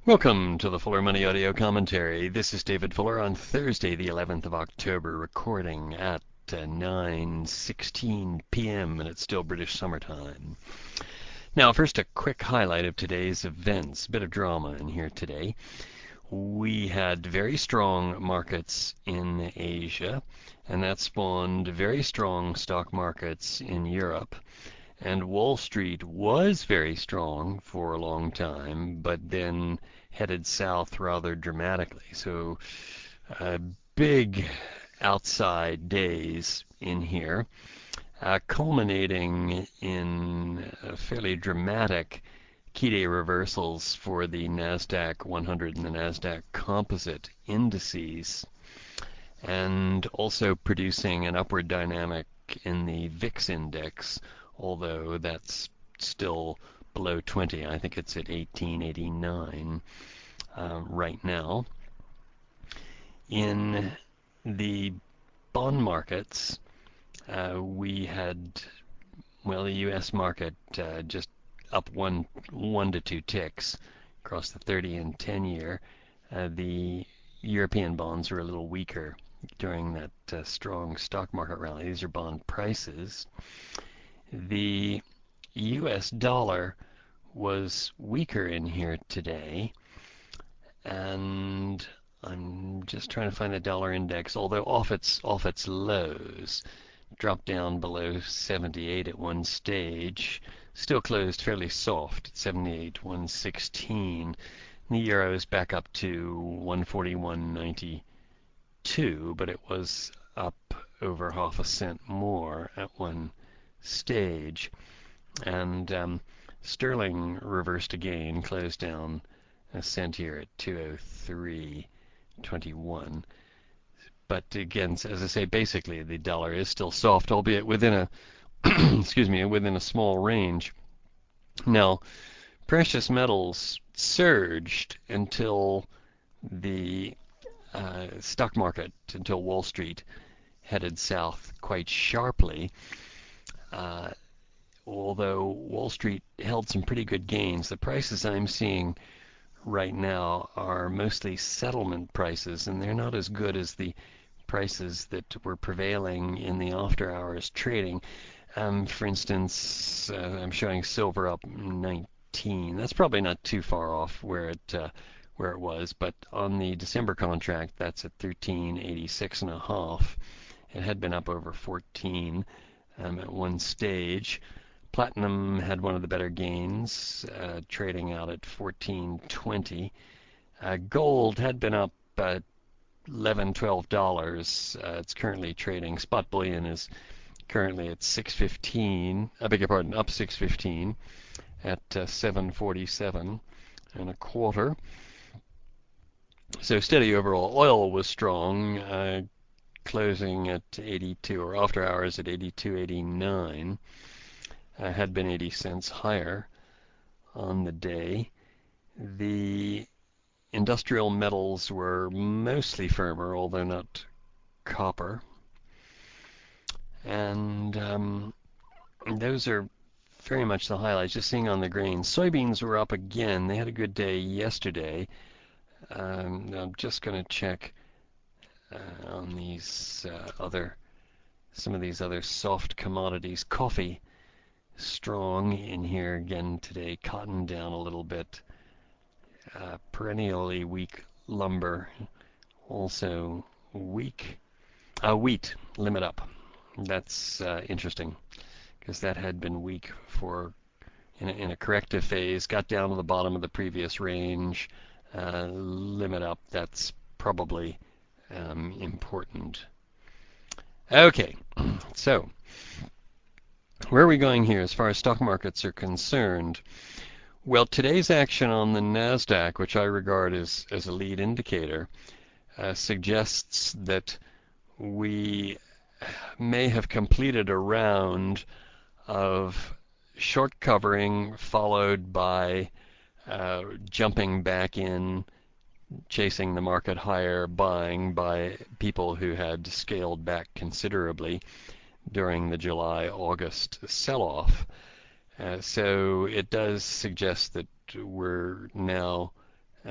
Welcome to the Fuller Money Audio Commentary. This is David Fuller on Thursday, the 11th of October, recording at 9:16 p.m. and it's still British summertime. Now, first a quick highlight of today's events. A bit of drama in here today. We had very strong markets in Asia, and that spawned very strong stock markets in Europe. And Wall Street was very strong for a long time, but then headed south rather dramatically. So big outside days in here, culminating in fairly dramatic key day reversals for the NASDAQ 100 and the NASDAQ Composite indices, and also producing an upward dynamic in the VIX index, although that's still below 20. I think it's at 1889 right now. In the bond markets, we had, the U.S. market just up one to two ticks across the 30 and 10 year. The European bonds were a little weaker during that strong stock market rally. These are bond prices. The U.S. dollar was weaker in here today, and I'm just trying to find the dollar index, although off its lows, dropped down below 78 at one stage, still closed fairly soft at 78,116. The euro is back up to 141.92, but it was up over half a cent more at one stage. And sterling reversed again, closed down a cent here at 203.21. But again, as I say, basically the dollar is still soft, albeit within a within a small range. Now, precious metals surged until the stock market, until Wall Street headed south quite sharply. Although Wall Street held some pretty good gains, the prices I'm seeing right now are mostly settlement prices, and they're not as good as the prices that were prevailing in the after hours trading. For instance, I'm showing silver up 19. That's probably not too far off where it was, but on the December contract, that's at 1386 and a half. It had been up over 14 at one stage. Platinum had one of the better gains, trading out at 14.20. Gold had been up $11-12. It's currently trading. Spot bullion is currently at 6.15. I beg your pardon, up 6.15 at 7.47 and a quarter. So steady overall. Oil was strong, closing at 82, or after hours at 82.89. Had been 80 cents higher on the day. The industrial metals were mostly firmer, although not copper. And those are very much the highlights. Just seeing on the grains, soybeans were up again. They had a good day yesterday. I'm just going to check on these some of these other soft commodities. Coffee strong in here again today. Cotton down a little bit. Perennially weak lumber also weak. Wheat limit up. That's interesting, because that had been weak for in a corrective phase. Got down to the bottom of the previous range. Limit up. That's probably important. Okay, so where are we going here as far as stock markets are concerned? Well, today's action on the NASDAQ, which I regard as a lead indicator, suggests that we may have completed a round of short covering followed by jumping back in, chasing the market higher, buying by people who had scaled back considerably during the July-August sell-off. So it does suggest that we're now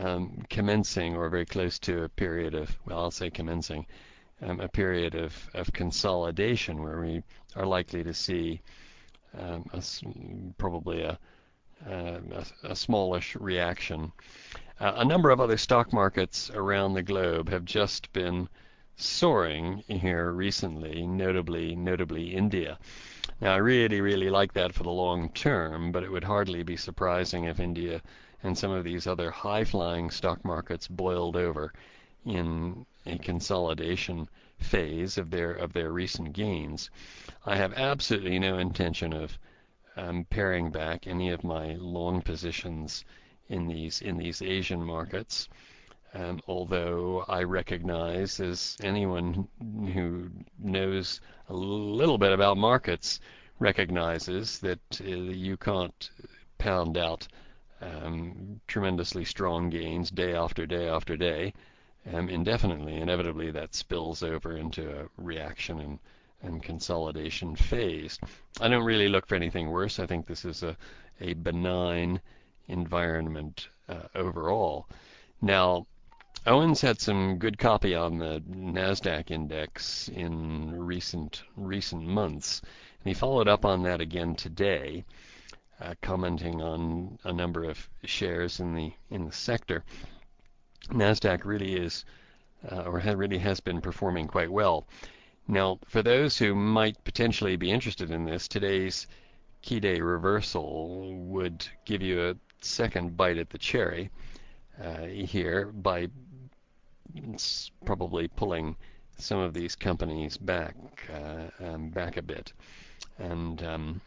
commencing or very close to a period of, well, I'll say commencing, a period of consolidation where we are likely to see probably a smallish reaction. A number of other stock markets around the globe have just been soaring here recently, notably India. Now, I really like that for the long term, but it would hardly be surprising if India and some of these other high-flying stock markets boiled over in a consolidation phase of their recent gains. I have absolutely no intention of paring back any of my long positions in these Asian markets. Although I recognize, as anyone who knows a little bit about markets recognizes, that you can't pound out tremendously strong gains day after day after day indefinitely. Inevitably, that spills over into a reaction and consolidation phase. I don't really look for anything worse. I think this is a benign environment overall. Now, Owens had some good copy on the NASDAQ index in recent months, and he followed up on that again today, commenting on a number of shares in the sector. NASDAQ really is, really has been performing quite well. Now, for those who might potentially be interested in this, today's key day reversal would give you a second bite at the cherry here by probably pulling some of these companies back a bit, and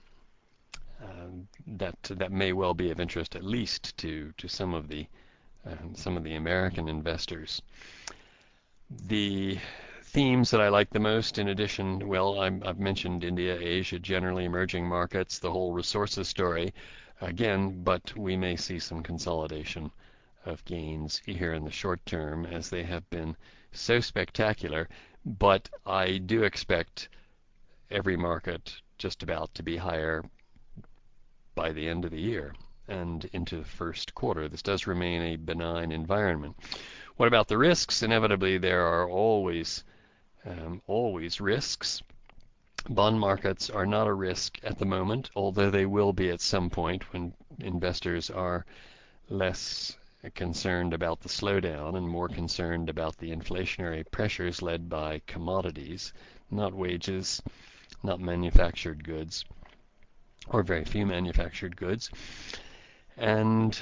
that may well be of interest, at least to some of the American investors. The themes that I like the most, in addition, well, I've mentioned India, Asia, generally emerging markets, the whole resources story again, but we may see some consolidation of gains here in the short term, as they have been so spectacular. But I do expect every market just about to be higher by the end of the year and into the first quarter. This does remain a benign environment. What about the risks? Inevitably, there are always risks. Bond markets are not a risk at the moment, although they will be at some point when investors are less concerned about the slowdown and more concerned about the inflationary pressures led by commodities, not wages, not manufactured goods, or very few manufactured goods. And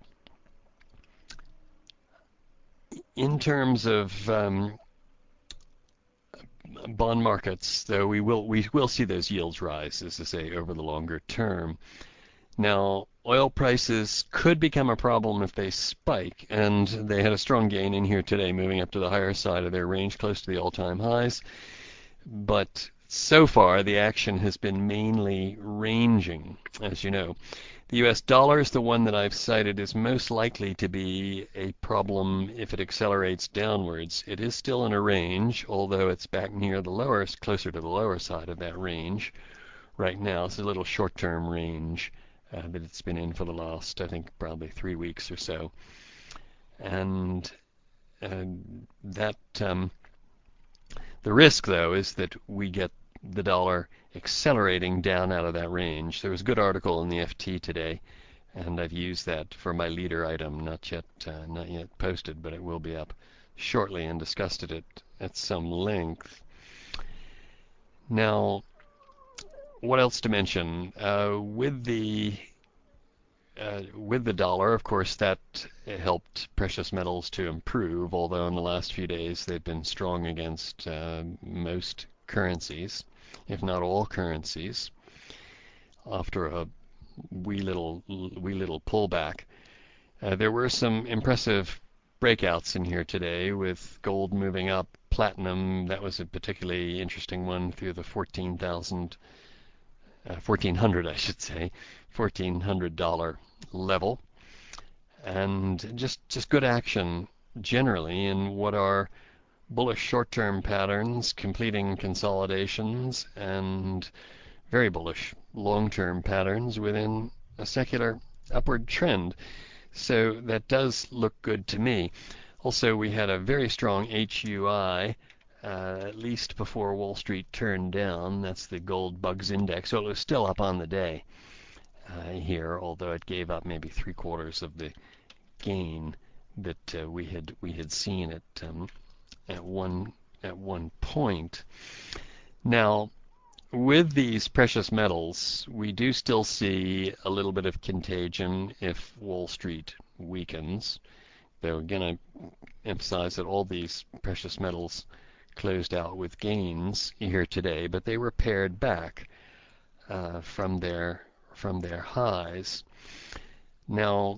in terms of bond markets, though, we will see those yields rise, as I say, over the longer term. Now, oil prices could become a problem if they spike, and they had a strong gain in here today, moving up to the higher side of their range, close to the all-time highs. But so far, the action has been mainly ranging, as you know. The US dollar is the one that I've cited as most likely to be a problem if it accelerates downwards. It is still in a range, although it's back near the lower, closer to the lower side of that range right now. It's a little short-term range that it's been in for the last, I think, probably 3 weeks or so. And that the risk, though, is that we get the dollar accelerating down out of that range. There was a good article in the FT today, and I've used that for my leader item, not yet posted, but it will be up shortly, and discussed it at some length. Now, what else to mention? With the dollar, of course, that helped precious metals to improve, although in the last few days they've been strong against most currencies, if not all currencies, after a wee little pullback. There were some impressive breakouts in here today, with gold moving up, platinum, that was a particularly interesting one, through the 1400, I should say, $1,400 level, and just good action generally in what are bullish short-term patterns, completing consolidations, and very bullish long-term patterns within a secular upward trend. So that does look good to me. Also, we had a very strong HUI, at least before Wall Street turned down. That's the gold bugs index. So it was still up on the day here, although it gave up maybe 3/4 of the gain that we had seen at one point. Now, with these precious metals, we do still see a little bit of contagion if Wall Street weakens. Though again, I emphasize that all these precious metals closed out with gains here today, but they were pared back from their highs. Now,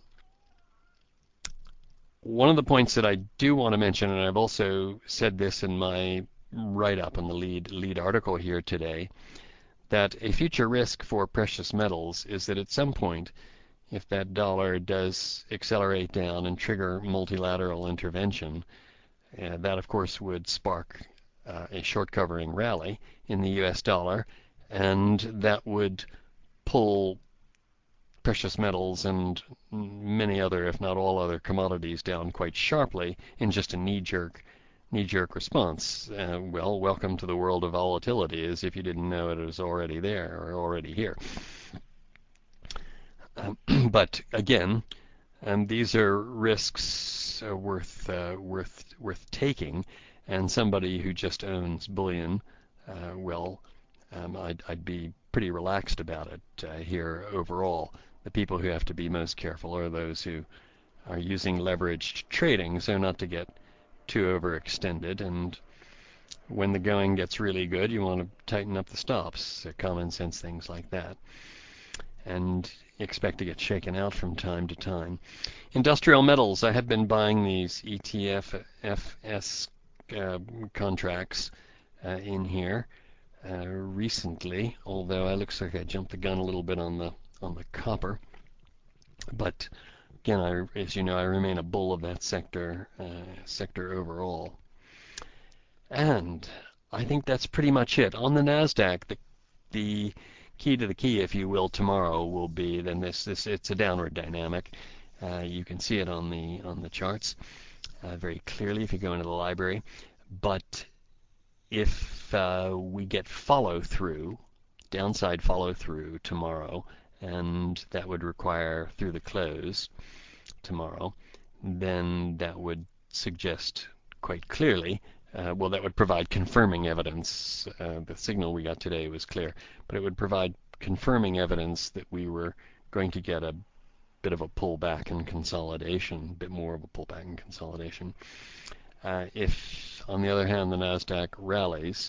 one of the points that I do want to mention, and I've also said this in my write-up in the lead article here today, that a future risk for precious metals is that at some point, if that dollar does accelerate down and trigger multilateral intervention, that of course would spark a short covering rally in the US dollar, and that would pull precious metals and many other, if not all other commodities down quite sharply in just a knee-jerk response. Well, welcome to the world of volatility, as if you didn't know it was already there or already here. But again, these are risks worth taking, and somebody who just owns bullion, well, I'd be pretty relaxed about it here overall. The people who have to be most careful are those who are using leveraged trading, so not to get too overextended. And when the going gets really good, you want to tighten up the stops, common sense things like that, and expect to get shaken out from time to time. Industrial metals, I have been buying these ETFs contracts in here recently, although it looks like I jumped the gun a little bit on the copper. But again, as you know, I remain a bull of that sector overall. And I think that's pretty much it. On the Nasdaq, the key to the key, if you will, tomorrow will be then this it's a downward dynamic. You can see it on the charts very clearly if you go into the library. But if we get follow through, downside follow through tomorrow, and that would require through the close tomorrow, then that would suggest quite clearly, well, that would provide confirming evidence. The signal we got today was clear, but it would provide confirming evidence that we were going to get a bit of a pullback and consolidation, a bit more of a pullback and consolidation. If, on the other hand, the Nasdaq rallies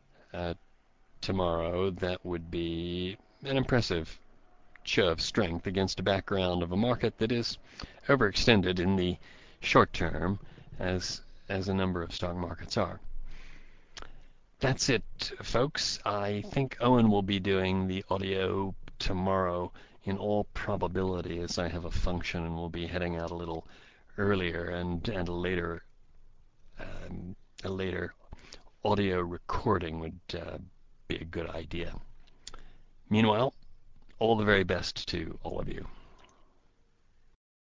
tomorrow, that would be an impressive show of strength against a background of a market that is overextended in the short term, as a number of stock markets are. That's it, folks. I think Owen will be doing the audio tomorrow in all probability, as I have a function and will be heading out a little earlier, and a later audio recording would be a good idea. Meanwhile, all the very best to all of you.